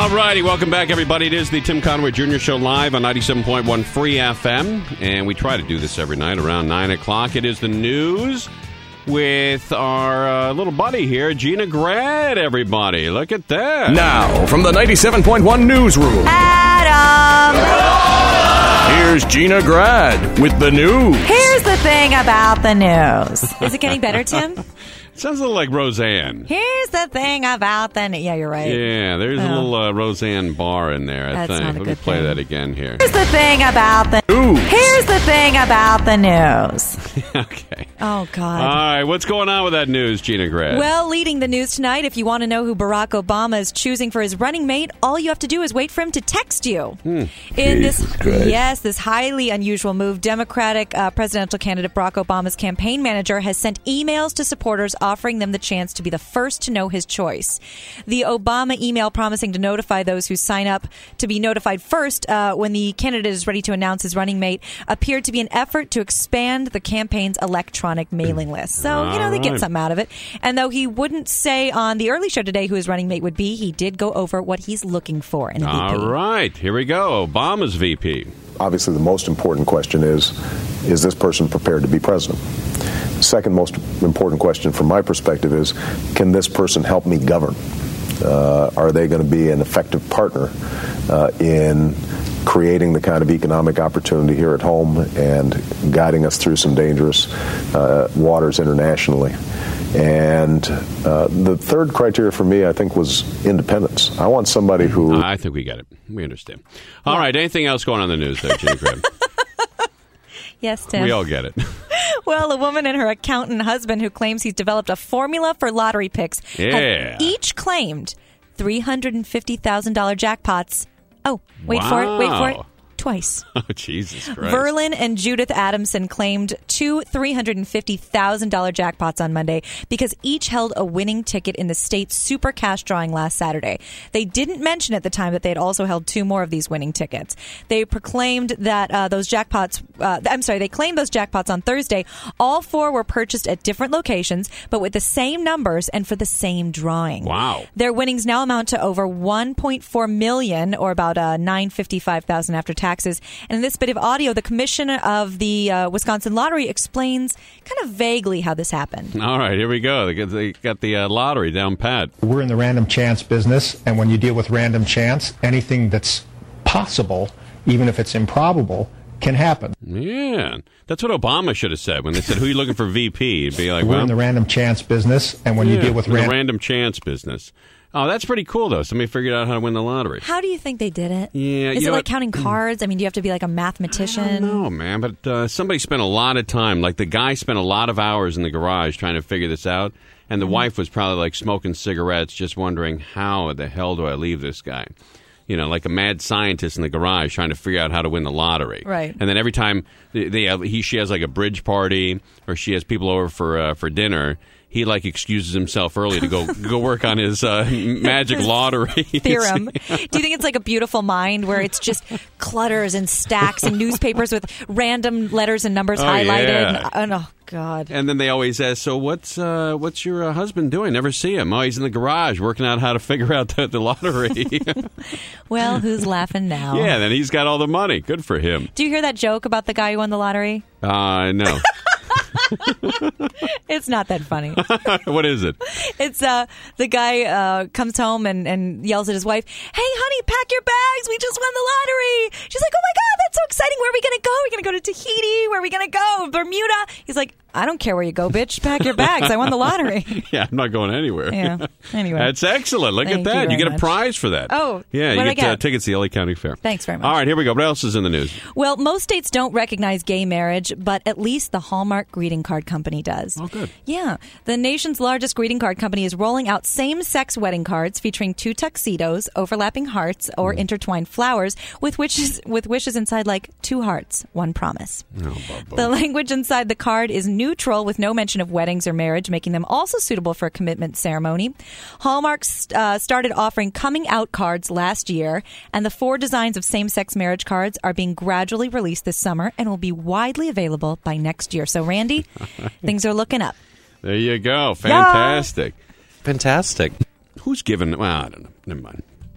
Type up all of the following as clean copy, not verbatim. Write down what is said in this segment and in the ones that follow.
All righty, welcome back, everybody. It is the Tim Conway Jr. Show live on 97.1 Free FM, and we try to do this every night around 9 o'clock. It is the news with our little buddy here, Gina Grad, everybody. Look at that. Now, from the 97.1 newsroom, Adam! here's Gina Grad with the news. Here's the thing about the news. Is it getting better, Tim? Sounds a little like Roseanne. Here's the thing about the news. Yeah, you're right. Yeah, there's a little Roseanne bar in there, I That's think. not a Let me good play thing. that again here. Here's the thing about the News. Here's the thing about the news. Okay. Oh, God. All right, what's going on with that news, Gina Grad? Well, leading the news tonight, if you want to know who Barack Obama is choosing for his running mate, all you have to do is wait for him to text you. In this highly unusual move, Democratic presidential candidate Barack Obama's campaign manager has sent emails to supporters offering them the chance to be the first to know his choice. The Obama email promising to notify those who sign up to be notified first when the candidate is ready to announce his running mate appeared to be an effort to expand the campaign's electronic mailing list. So, they get something out of it. And though he wouldn't say on the early show today who his running mate would be, he did go over what he's looking for in a VP. All right, here we go. Obama's VP. Obviously, the most important question is this person prepared to be president? Second most important question from my perspective is, can this person help me govern? Are they going to be an effective partner in creating the kind of economic opportunity here at home and guiding us through some dangerous waters internationally? And the third criteria for me, I think, was independence. I want somebody who... I think we get it. We understand. All right, anything else going on in the news there, Gina Graham? Yes, Tim. We all get it. Well, a woman and her accountant husband who claims he's developed a formula for lottery picks have each claimed $350,000 jackpots. Oh, wait for it. Twice. Oh, Jesus Christ. Verlin and Judith Adamson claimed two $350,000 jackpots on Monday because each held a winning ticket in the state's super cash drawing last Saturday. They didn't mention at the time that they had also held two more of these winning tickets. They proclaimed that they claimed those jackpots on Thursday. All four were purchased at different locations, but with the same numbers and for the same drawing. Wow. Their winnings now amount to over $1.4 million, or about $955,000 after taxes. And in this bit of audio, the commissioner of the Wisconsin Lottery explains kind of vaguely how this happened. All right, here we go. They got the lottery down pat. We're in the random chance business, and when you deal with random chance, anything that's possible, even if it's improbable, can happen. Yeah, that's what Obama should have said when they said, who are you looking for VP? It'd be like, We're in the random chance business, and when you deal with random chance business. Oh, that's pretty cool, though. Somebody figured out how to win the lottery. How do you think they did it? Yeah, Is it like counting cards? I mean, do you have to be like a mathematician? I don't know, man, but somebody spent a lot of time. Like, the guy spent a lot of hours in the garage trying to figure this out, and the wife was probably, like, smoking cigarettes, just wondering, how the hell do I leave this guy? You know, like a mad scientist in the garage trying to figure out how to win the lottery. Right. And then every time she has, like, a bridge party or she has people over for dinner, he, like, excuses himself early to go work on his magic lottery theorem. Do you think it's like a Beautiful Mind where it's just clutters and stacks and newspapers with random letters and numbers highlighted? Yeah. Oh, God. And then they always ask, so what's your husband doing? Never see him. Oh, he's in the garage working out how to figure out the lottery. Well, who's laughing now? Yeah, then he's got all the money. Good for him. Do you hear that joke about the guy who won the lottery? No. It's not that funny. What is it? It's the guy comes home and yells at his wife, "Hey, honey, pack your bags. We just won the lottery." She's like, "Oh, my God, that's so exciting. Where are we going to go? We're going to go to Tahiti. Where are we going to go? Bermuda." He's like, "I don't care where you go, bitch. Pack your bags. I won the lottery." Yeah, I'm not going anywhere. Yeah. Anyway. That's excellent. Look at that. You get a prize for that. Oh, yeah. You get tickets to the LA County Fair. Thanks very much. All right, here we go. What else is in the news? Well, most states don't recognize gay marriage, but at least the Hallmark Greeting Card Company does. Oh, good. Yeah. The nation's largest greeting card company is rolling out same-sex wedding cards featuring two tuxedos, overlapping hearts, or intertwined flowers with wishes inside like two hearts, one promise. Oh, the language inside the card is neutral with no mention of weddings or marriage, making them also suitable for a commitment ceremony. Hallmark started offering coming out cards last year, and the 4 designs of same-sex marriage cards are being gradually released this summer and will be widely available by next year. So, Randy, things are looking up. There you go. Fantastic. Fantastic. Who's given... Well, I don't know. Never mind.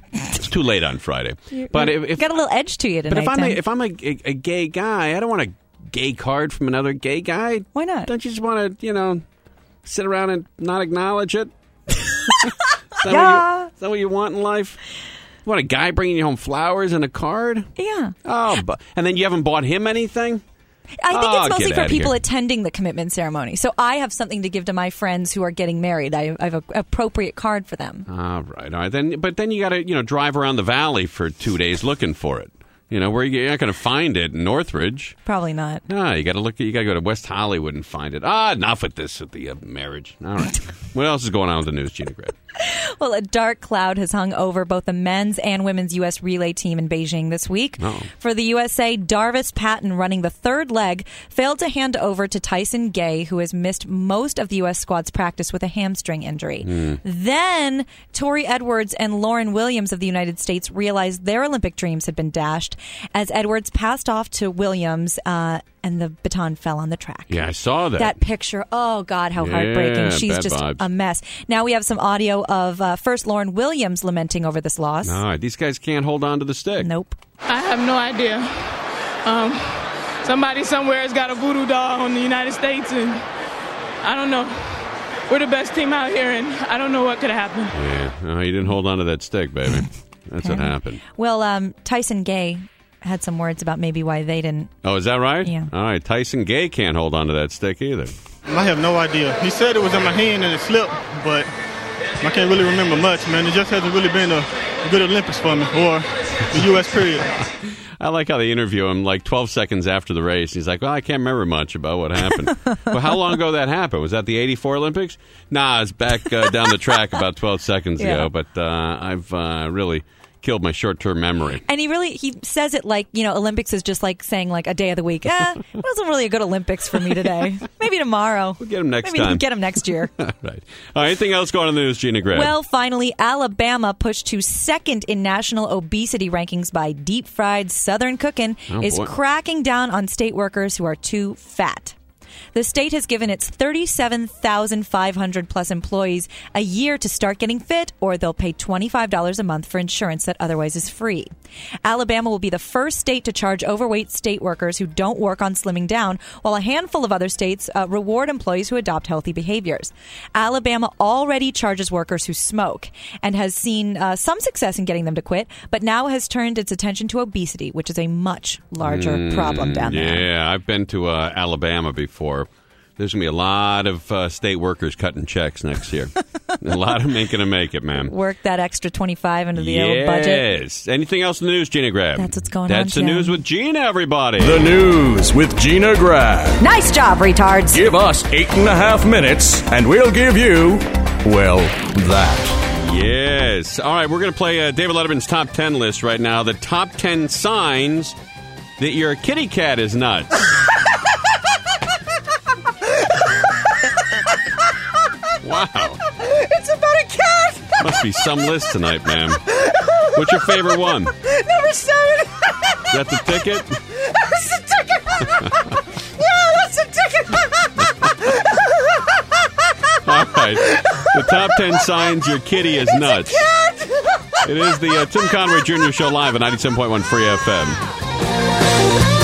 It's too late on Friday. But if got a little edge to you tonight. But if I'm a gay guy, I don't want a gay card from another gay guy. Why not? Don't you just want to, sit around and not acknowledge it? Is that what you want in life? You want a guy bringing you home flowers and a card? Yeah. Oh, and then you haven't bought him anything? I think it's mostly for people here. attending the commitment ceremony. So I have something to give to my friends who are getting married. I have an appropriate card for them. All right. Then you got to drive around the valley for 2 days looking for it. Where you're not going to find it in Northridge. Probably not. No, you got to look. You got to go to West Hollywood and find it. Enough with this at the marriage. All right. What else is going on with the news, Gina Grad? Well, a dark cloud has hung over both the men's and women's U.S. relay team in Beijing this week. Oh. For the USA, Darvis Patton, running the third leg, failed to hand over to Tyson Gay, who has missed most of the U.S. squad's practice with a hamstring injury. Then, Tori Edwards and Lauren Williams of the United States realized their Olympic dreams had been dashed as Edwards passed off to Williams and the baton fell on the track. Yeah, I saw that. That picture, oh, God, how heartbreaking. She's bad just vibes. a mess. Now we have some audio of first Lauren Williams lamenting over this loss. All right, these guys can't hold on to the stick. Nope. I have no idea. Somebody somewhere has got a voodoo doll on the United States, and I don't know. We're the best team out here, and I don't know what could have happened. Yeah, no, you didn't hold on to that stick, baby. That's what happened. Well, Tyson Gay had some words about maybe why they didn't. Oh, is that right? Yeah. All right, Tyson Gay can't hold on to that stick either. I have no idea. He said it was in my hand and it slipped, but I can't really remember much, man. It just hasn't really been a good Olympics for me, or the U.S. period. I like how they interview him like 12 seconds after the race. He's like, well, I can't remember much about what happened. Well, how long ago that happened? Was that the 84 Olympics? Nah, it's back down the track about 12 seconds ago, but I've really killed my short-term memory. And he says it like, Olympics is just like saying like a day of the week. It wasn't really a good Olympics for me today. Maybe tomorrow. We'll get him next Maybe time. Maybe get him next year. Right. All right. Anything else going on in the news, Gina Grad? Well, finally, Alabama, pushed to second in national obesity rankings by deep-fried Southern cooking, is cracking down on state workers who are too fat. The state has given its 37,500 plus employees a year to start getting fit, or they'll pay $25 a month for insurance that otherwise is free. Alabama will be the first state to charge overweight state workers who don't work on slimming down, while a handful of other states reward employees who adopt healthy behaviors. Alabama already charges workers who smoke and has seen some success in getting them to quit, but now has turned its attention to obesity, which is a much larger problem down there. Yeah, I've been to Alabama before. There's going to be a lot of state workers cutting checks next year. A lot of them ain't going to make it, man. Work that extra 25 into the old budget. Yes. Anything else in the news, Gina Grad? That's what's going on, That's the Jim. news with Gina, everybody. The news with Gina Grad. Nice job, retards. Give us 8.5 minutes, and we'll give you, well, that. Yes. All right, we're going to play David Letterman's top 10 list right now. The top 10 signs that your kitty cat is nuts. Wow. It's about a cat. Must be some list tonight, ma'am. What's your favorite one? Number 7. Is that the ticket? That's the ticket. Yeah, that's the ticket. All right. The top 10 signs your kitty is nuts. It is the Tim Conway Jr. Show live at 97.1 Free FM.